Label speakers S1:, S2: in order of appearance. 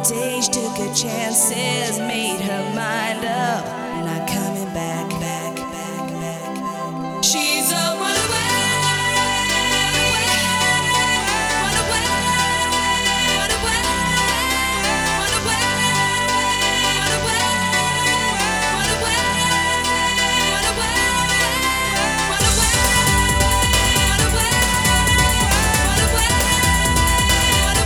S1: Took her chances, made her mind up, not coming back.